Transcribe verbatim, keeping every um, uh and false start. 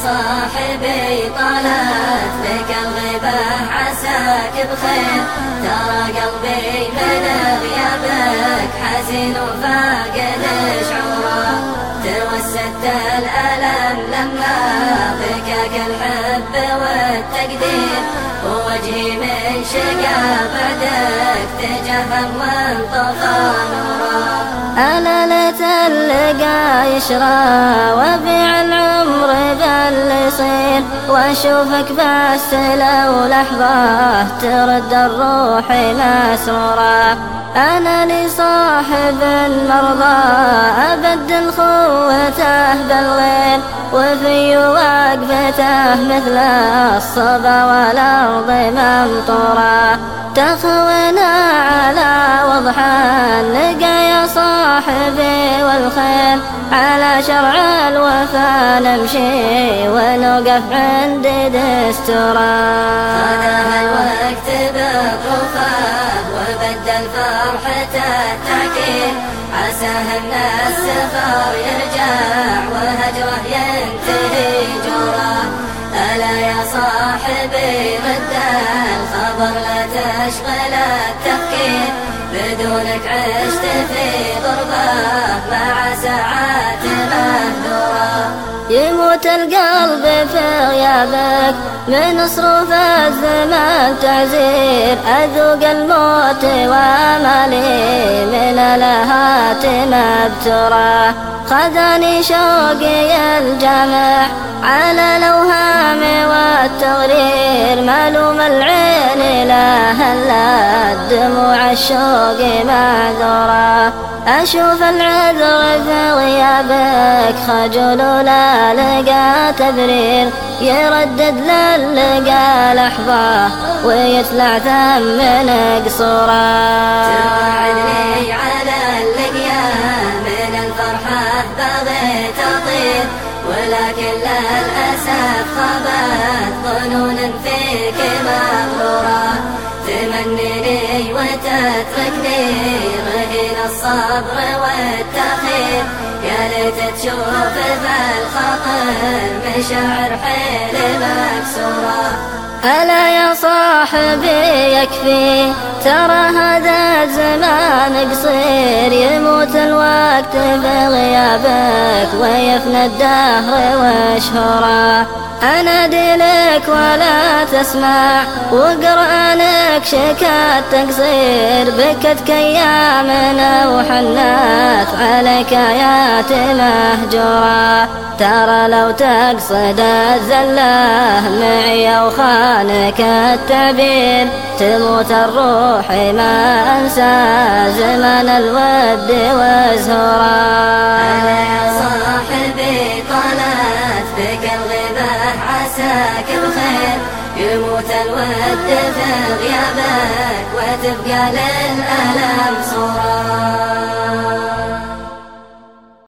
صاحبي طالت بك الغيبة عساك بخير، ترى قلبي من غيابك حزين وفاقد شعوره، توسدت الألم لما بكاك الحب والتقدير، ووجهي من شقا بعدك تجهم وانطفى نوره. أنا ليت اللقا يشرى وبيع العمر بل يصير، واشوفك بس لو لحظة ترد الروح مسرورة. أنا لي صاحب مرضى أبدل خوته بالغير، وفي وقفته مثل الصبا والأرض ممطورة، تخوينا على وضحى اللقى يا صاحبي والخير، على شرع الوفا نمشي ونوقف عند دستورا. خذها الوقت بطرفه وبدل فرحته التعكير، عساه ان السفر يرجع وهجره ينتهي جوره. ألا يا صاحبي رد الخبر لا تشغل التفكير، بدونك عشت في غربة مع ساعات مهدورة. يموت القلب في غيابك من صروف الزمان تعزير، أذوق الموت وامالي من الهات مبتورة. خذني شوقي الجامع على الأوهام والتغرير، ملوم العين لا هلا دموع الشوق معذورة. أشوف العذر في غيابك خجل ولا لقى تبرير، يردد للقى لحظة ويطلع ثم قصورة. توعدني على اللقيا من الفرحة بغيت أطير، ولكن للأسف خابت ظنون فيك مغرورة. تمنيني وتتركني رهين الصبر والتأخير، يا ليت تشوف بالخاطر مشاعر حيل مكسورة. ألا يا صاحبي يكفي ترى هذا الزمان قصير، يموت الوقت بغيابك ويفنى الدهر واشهره. أنادي لك ولا تسمع وقرآنك شكات تقصير، بكتك أيامنا وحنات عليك آيات مهجورة. ترى لو تقصد الزله معي وخانك التعبير، تموت الروح ما أنسى زمن الود وزهورا. أنا يا صاحبي طالت بك الغيبة عساك بخير، يموت الود في غيابك وتبقى للألم صورة.